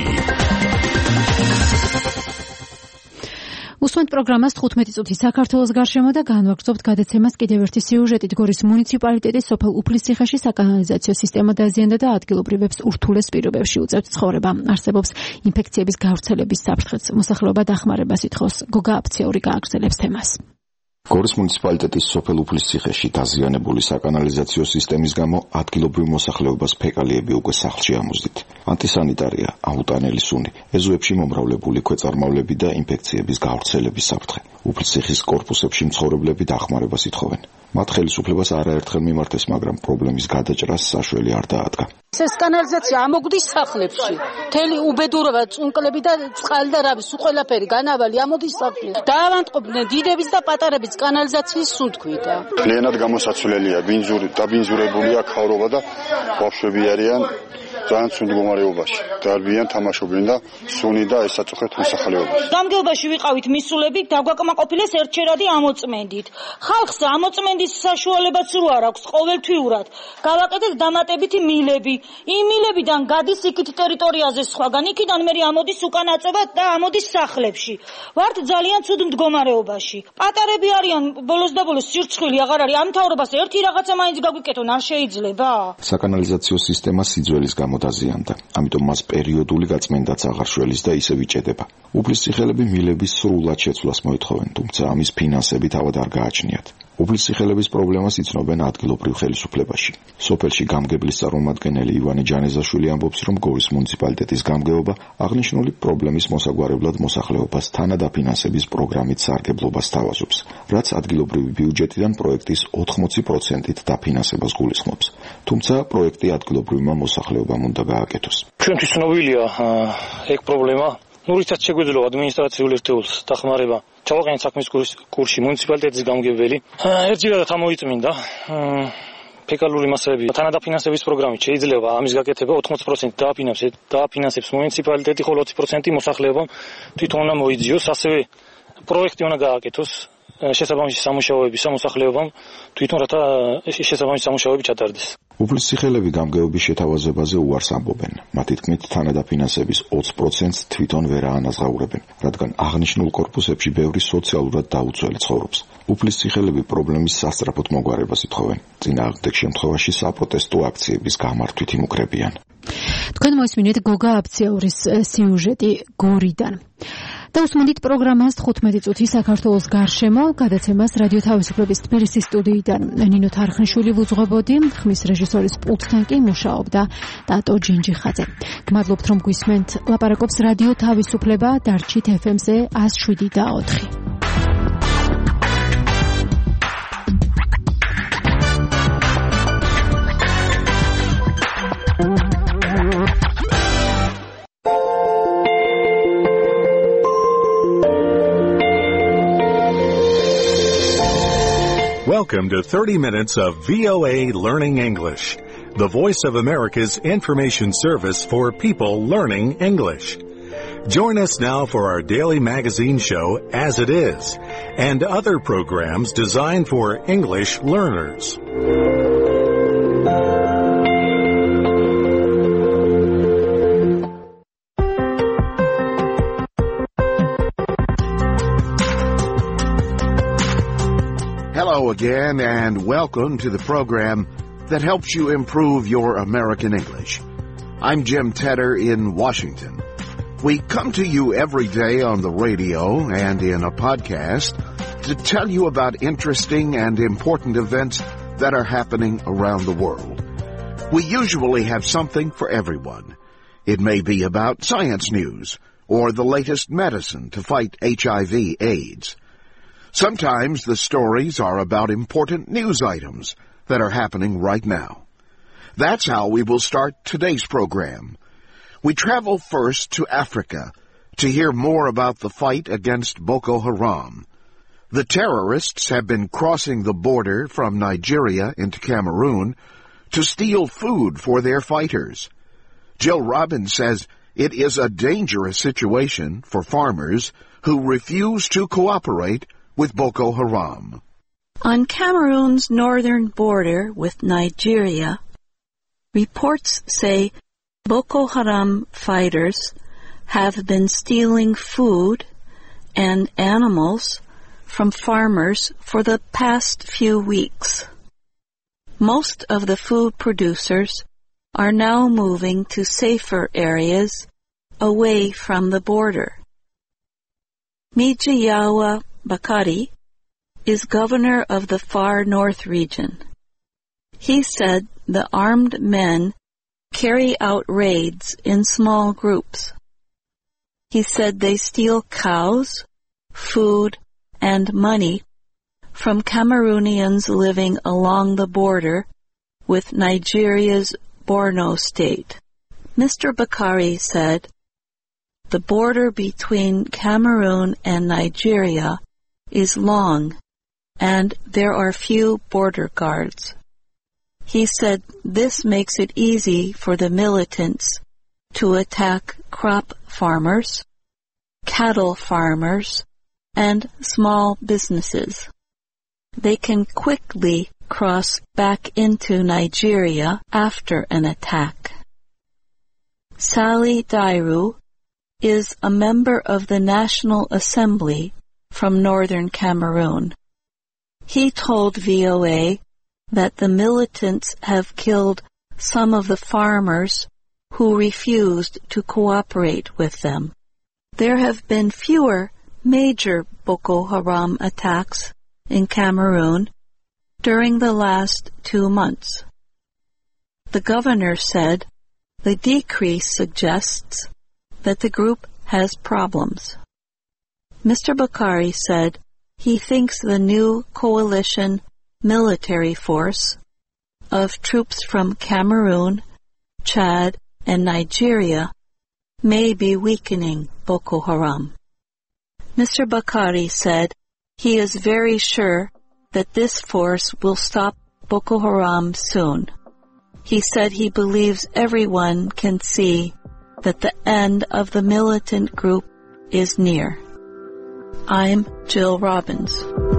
უსმენთ პროგრამას 15 წუთი საქართველოს გარშემო და განვაგრძობთ გადაცემას კიდევ ერთი სიუჟეტით. გორის მუნიციპალიტეტის სოფელ უფლისციხეში საკანალიზაციო სისტემა დაზიანდა და ადგილობრივებს ურთულეს პირობებში უწევთ ცხოვრება. არსებობს ინფექციების გავრცელების საფრთხეც. მოსახლეობა დახმარებას ითხოვს. გოგა აფციური გააგრძელებს თემას. გორის მუნიციპალიტეტის სოფელ უფლისციხეში დაზიანებული საკანალიზაციო სისტემის გამო ადგილობრივ მოსახლეობას ფეკალიები უკვე სახლში ამოздით. ანტისანიტარია, აუტანელი სუნი, ეზოებში მომრავლებული ქვეწარმავლები და ინფექციების გავრცელების საფრთხე. უფლისციხის კორპუსებში მცხოვრებლები დახმარებას ითხოვენ. მათ ხელისუფლებას არაერთხელ მიმართეს, მაგრამ პრობლემის გადაჭრას საშველი არ დაადგა. ეს კანალიზაცია ამოგვდის სახლებში. მთელი უბედურება, წუნკლები და წყალი და რავი, სულ ყველაფერი განავალი ამოდის სახლში. დაავადყოფდნენ დიდების და პატარების კანალიზაციის სუნთქვით. მთლიანად გამოსაცვლელია, დაბინძურებულია ქავრობა და ბავშვები არიან ძალიან ცუდ მდგომარეობაში. დარბიან, თამაშობენ და სუნი და ესაწუხეთ მოსახლეობას. გამგეობაში ვიყავით მისულები, დაგვაკმაყოფილეს ერთჩერადი ამოწმენდით. ხალხს ამოწმენდის საშუალებაც რო არ აქვს ყოველთვიურად. გავაკეთეთ დამატებითი მილები. იმ მილებიდან გადის იქით ტერიტორიაზე სხვაგან, იქიდან მე ამოდის უკან აწევა და ამოდის სახლებში. ვართ ძალიან ცუდ მდგომარეობაში. პატარები არიან ბოლოს და ბოლოს სირცხვილი აღარ არის. ამ მთავრობას ერთი რაღაცა მაინც გაგვიკეთონ არ შეიძლება? საკანალიზაციო სისტემა სიძველის გამო დაზიანდა. ამიტომ მას პერიოდული გაწმენდაც აღარ შველის და ისევ იჭედება. უფლისციხელები მილების სრულად შეცვლას მოითხოვენ, თუმცა ამის ფინანსები თავად არ გააჩნიათ. უფლისწიხელების პრობლემას იცნობენ ადგილობრივ ხელისუფლებაში. სოფელში გამგებლის წარმომადგენელი ივანე ჯანეზაშვილი ამბობს, რომ გორის მუნიციპალიტეტის გამგეობა აღნიშნული პრობლემის მოსაგვარებლად მოსახლეობას თანადაფინანსების პროგრამით სარგებლობას თავაზობს, რაც ადგილობრივი ბიუჯეტიდან პროექტის 80%-ით დაფინანსებას გულისხმობს. თუმცა პროექტი ადგილობრივმა მოსახლეობამ უნდა გააკეთოს. ჩვენთვის ცნობილია ეგ პრობლემა. რითაც შეგვეძლო ადმინისტრაციულ ერთეულს დახმარება ჩავაყენეთ საქმის კურსში მუნიციპალიტეტის გამგებელი. ერთჯერადად ამოიწმინდა ფეკალური მასალები თანადაფინანსების პროგრამით შეიძლება ამის გაკეთება 80% დააფინანსებს მუნიციპალიტეტი, ხოლო 20% მოსახლეობამ თვითონ უნდა მოიძიოს. ასევე პროექტი უნდა გააკეთოს შესაბამისი სამუშაოები მოსახლეობამ თვითონ რათა შესაბამისი სამუშაოები ჩატარდეს. უფლისციხელები გამგეობის შეთავაზებაზე უარს ამბობენ. მათი თქმით, თანადაფინანსების 20%-ს თვითონ ვერ აანაზღაურებენ, რადგან აღნიშნულ კორპუსებში ბევრი სოციალურად დაუცველი ცხოვრობს. უფლისციხელები პრობლემის სასწრაფოდ მოგვარებას ითხოვენ. წინააღმდეგ შემთხვევაში საპროტესტო აქციების გამართვით იმუქრებიან. თქვენ მოისმინეთ გოგა აფციაურის სიუჟეტი გორიდან. და უსმენთ პროგრამას 15 წუთი საქართველოს გარშემო, გადაცემას რადიო თავისუფლების თბილისის სტუდიიდან ნინო თარხნიშვილი ვუძღვებოდი, ხმის რეჟისორის პულტთან კი მუშაობდა ტატო ჯინჯიხაძე. გმადლობთ რომ გვისმენთ. ლაპარაკობს რადიო თავისუფლება დარჩით FM-ზე 107.4. Welcome to 30 minutes of VOA Learning English, the Voice of America's information service for people learning English. Join us now for our daily magazine show, As It Is, and other programs designed for English learners. Hello again, and welcome to the program that helps you improve your American English. I'm Jim Tedder in Washington. We come to you every day on the radio and in a podcast to tell you about interesting and important events that are happening around the world. We usually have something for everyone. It may be about science news or the latest medicine to fight HIV/AIDS. Sometimes the stories are about important news items that are happening right now. That's how we will start today's program. We travel first to Africa to hear more about the fight against Boko Haram. The terrorists have been crossing the border from Nigeria into Cameroon to steal food for their fighters. Jill Robbins says it is a dangerous situation for farmers who refuse to cooperate with Boko Haram. On Cameroon's northern border with Nigeria, reports say Boko Haram fighters have been stealing food and animals from farmers for the past few weeks. Most of the food producers are now moving to safer areas away from the border. Mijiyawa Bakari is governor of the far north region. He said the armed men carry out raids in small groups. He said they steal cows, food, and money from Cameroonians living along the border with Nigeria's Borno state. Mr. Bakari said, "The border between Cameroon and Nigeria is long, and there are few border guards." He said this makes it easy for the militants to attack crop farmers, cattle farmers, and small businesses. They can quickly cross back into Nigeria after an attack. Sally Dairu is a member of the National Assembly from northern Cameroon. He told VOA that the militants have killed some of the farmers who refused to cooperate with them. There have been fewer major Boko Haram attacks in Cameroon during the last 2 months. The governor said the decrease suggests that the group has problems. Mr. Bakari said he thinks the new coalition military force of troops from Cameroon, Chad, and Nigeria may be weakening Boko Haram. Mr. Bakari said he is very sure that this force will stop Boko Haram soon. He said he believes everyone can see that the end of the militant group is near. I'm Jill Robbins.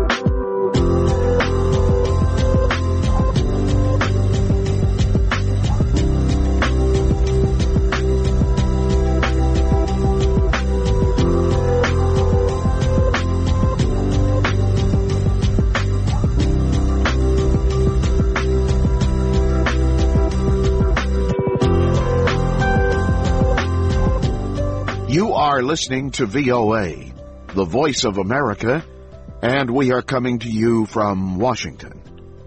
You are listening to VOA, the Voice of America, and we are coming to you from Washington.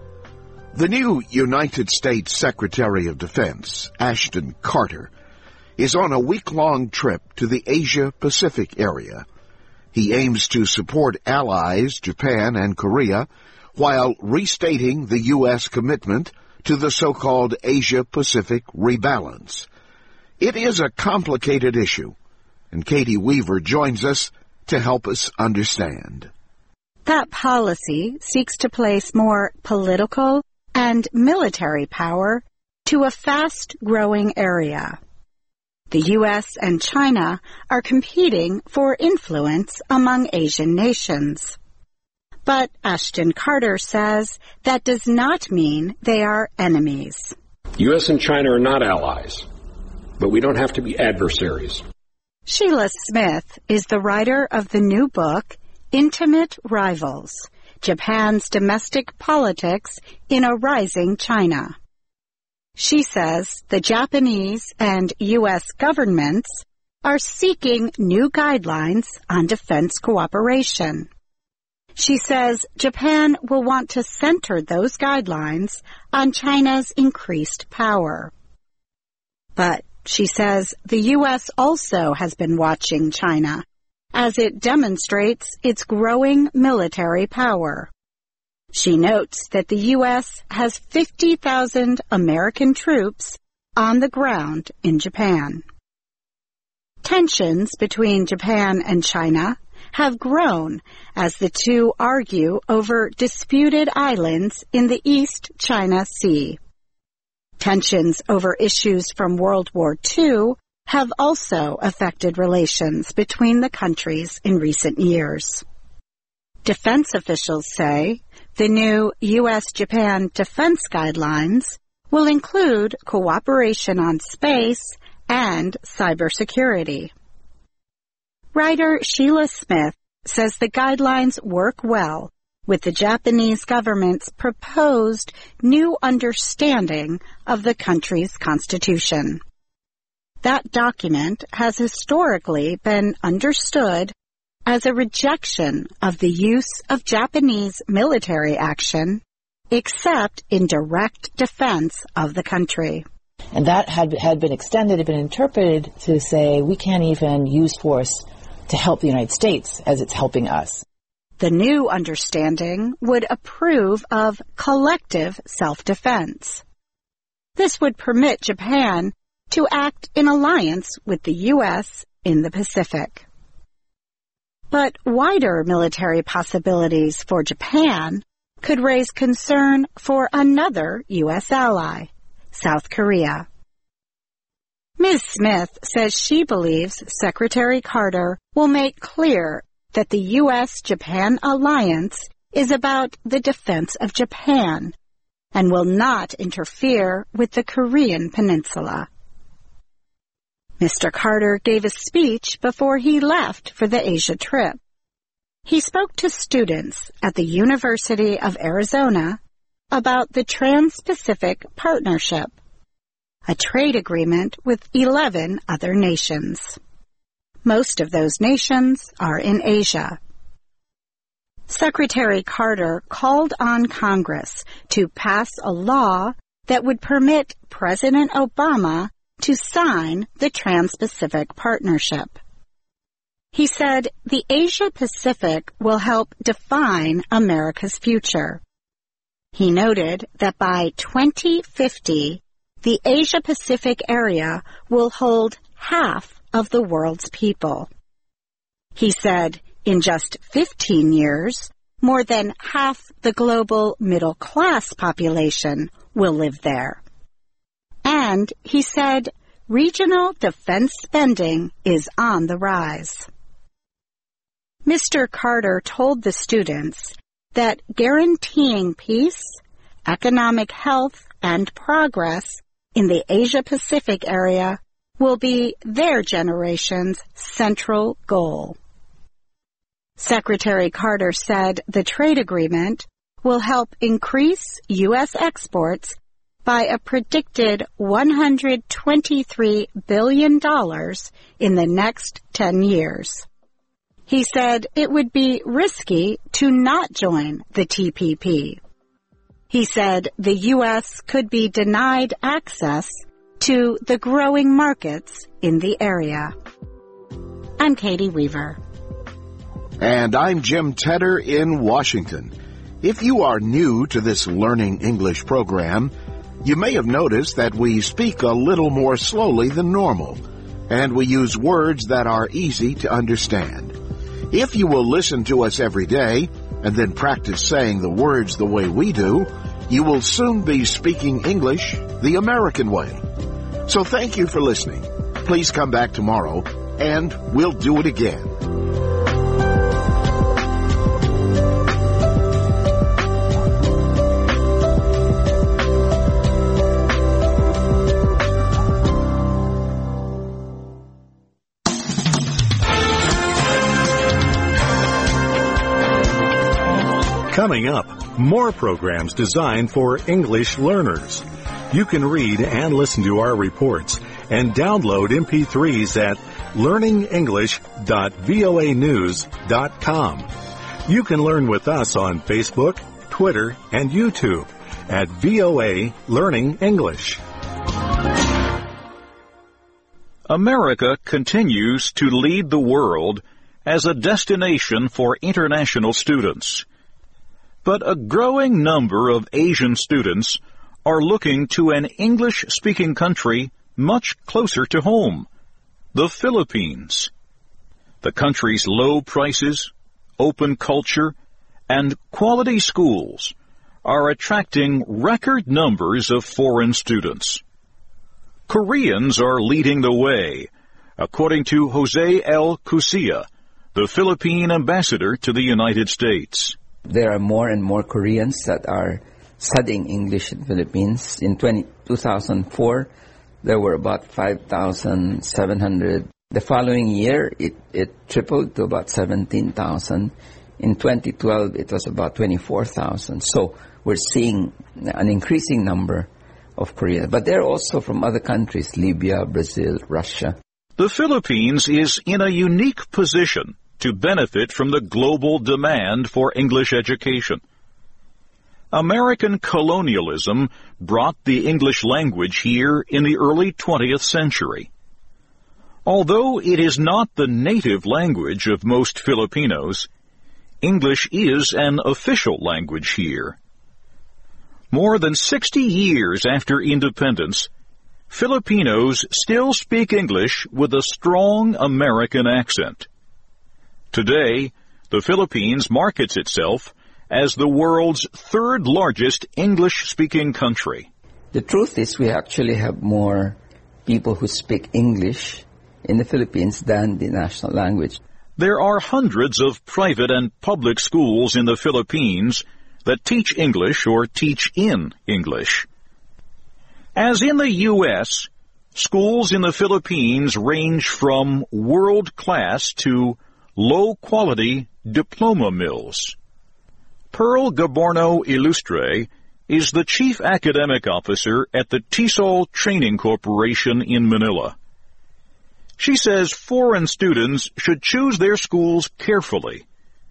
The new United States Secretary of Defense, Ashton Carter, is on a week-long trip to the Asia-Pacific area. He aims to support allies, Japan and Korea, while restating the U.S. commitment to the so-called Asia-Pacific rebalance. It is a complicated issue, and Katie Weaver joins us to help us understand. That policy seeks to place more political and military power to a fast-growing area. The U.S. and China are competing for influence among Asian nations. But Ashton Carter says that does not mean they are enemies. U.S. and China are not allies, but we don't have to be adversaries. Sheila Smith is the writer of the new book, Intimate Rivals, Japan's Domestic Politics in a Rising China. She says the Japanese and U.S. governments are seeking new guidelines on defense cooperation. She says Japan will want to center those guidelines on China's increased power. But she says the U.S. also has been watching China as it demonstrates its growing military power. She notes that the U.S. has 50,000 American troops on the ground in Japan. Tensions between Japan and China have grown as the two argue over disputed islands in the East China Sea. Tensions over issues from World War II have also affected relations between the countries in recent years. Defense officials say the new U.S.-Japan defense guidelines will include cooperation on space and cybersecurity. Writer Sheila Smith says the guidelines work well with the Japanese government's proposed new understanding of the country's constitution. That document has historically been understood as a rejection of the use of Japanese military action, except in direct defense of the country. And that had been extended, had been interpreted to say we can't even use force to help the United States as it's helping us. The new understanding would approve of collective self-defense. This would permit Japan to act in alliance with the U.S. in the Pacific. But wider military possibilities for Japan could raise concern for another U.S. ally, South Korea. Ms. Smith says she believes Secretary Carter will make clear that the U.S.-Japan alliance is about the defense of Japan and will not interfere with the Korean Peninsula. Mr. Carter gave a speech before he left for the Asia trip. He spoke to students at the University of Arizona about the Trans-Pacific Partnership, a trade agreement with 11 other nations. Most of those nations are in Asia. Secretary Carter called on Congress to pass a law that would permit President Obama to sign the Trans-Pacific Partnership. He said the Asia-Pacific will help define America's future. He noted that by 2050, the Asia-Pacific area will hold half of the world's people. He said in just 15 years, more than half the global middle-class population will live there. And he said regional defense spending is on the rise. Mr. Carter told the students that guaranteeing peace, economic health, and progress in the Asia-Pacific area will be their generation's central goal. Secretary Carter said the trade agreement will help increase U.S. exports by a predicted $123 billion in the next 10 years. He said it would be risky to not join the TPP. He said the U.S. could be denied access to the growing markets in the area. I'm Katie Weaver. And I'm Jim Tedder in Washington. If you are new to this Learning English program, you may have noticed that we speak a little more slowly than normal, and we use words that are easy to understand. If you will listen to us every day and then practice saying the words the way we do, you will soon be speaking English the American way. So thank you for listening. Please come back tomorrow and we'll do it again. Coming up, more programs designed for English learners. You can read and listen to our reports and download MP3s at learningenglish.voanews.com. You can learn with us on Facebook, Twitter, and YouTube at VOA Learning English. America continues to lead the world as a destination for international students. But a growing number of Asian students are looking to an English-speaking country much closer to home, the Philippines. The country's low prices, open culture, and quality schools are attracting record numbers of foreign students. Koreans are leading the way, according to Jose L. Cusia, the Philippine ambassador to the United States. There are more and more Koreans that are studying English in the Philippines. In 2004, there were about 5,700. The following year, it tripled to about 17,000. In 2012, it was about 24,000. So we're seeing an increasing number of Koreans. But they're also from other countries, Libya, Brazil, Russia. The Philippines is in a unique position to benefit from the global demand for English education. American colonialism brought the English language here in the early 20th century. Although it is not the native language of most Filipinos, English is an official language here. More than 60 years after independence, Filipinos still speak English with a strong American accent. Today, the Philippines markets itself as the world's third largest English-speaking country. The truth is we actually have more people who speak English in the Philippines than the national language. There are hundreds of private and public schools in the Philippines that teach English or teach in English. As in the U.S., schools in the Philippines range from world-class to low-quality diploma mills. Pearl Gaborno Ilustre is the chief academic officer at the TESOL Training Corporation in Manila. She says foreign students should choose their schools carefully.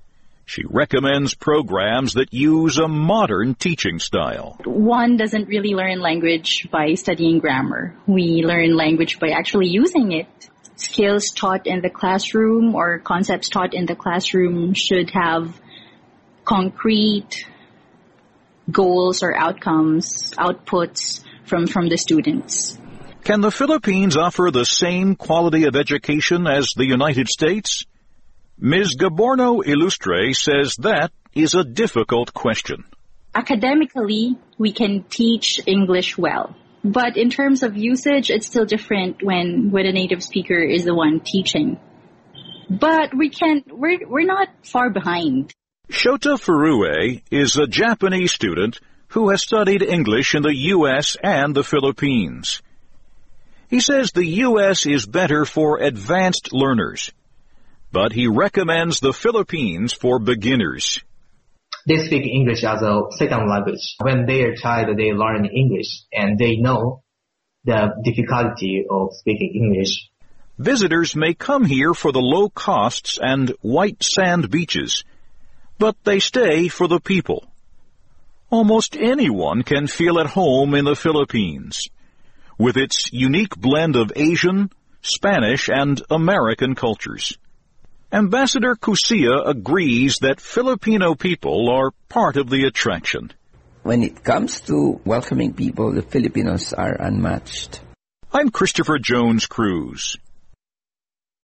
She recommends programs that use a modern teaching style. One doesn't really learn language by studying grammar. We learn language by actually using it. Skills taught in the classroom or concepts taught in the classroom should have concrete goals or outcomes, outputs from the students. Can the Philippines offer the same quality of education as the United States? Ms. Gaborno Ilustre says that is a difficult question. Academically, we can teach English well. But in terms of usage, it's still different when a native speaker is the one teaching. But we're not far behind. Shota Furue is a Japanese student who has studied English in the U.S. and the Philippines. He says the U.S. is better for advanced learners, but he recommends the Philippines for beginners. They speak English as a second language. When they are a child, they learn English, and they know the difficulty of speaking English. Visitors may come here for the low costs and white sand beaches, but they stay for the people. Almost anyone can feel at home in the Philippines, with its unique blend of Asian, Spanish, and American cultures. Ambassador Cusia agrees that Filipino people are part of the attraction. When it comes to welcoming people, the Filipinos are unmatched. I'm Christopher Jones Cruz.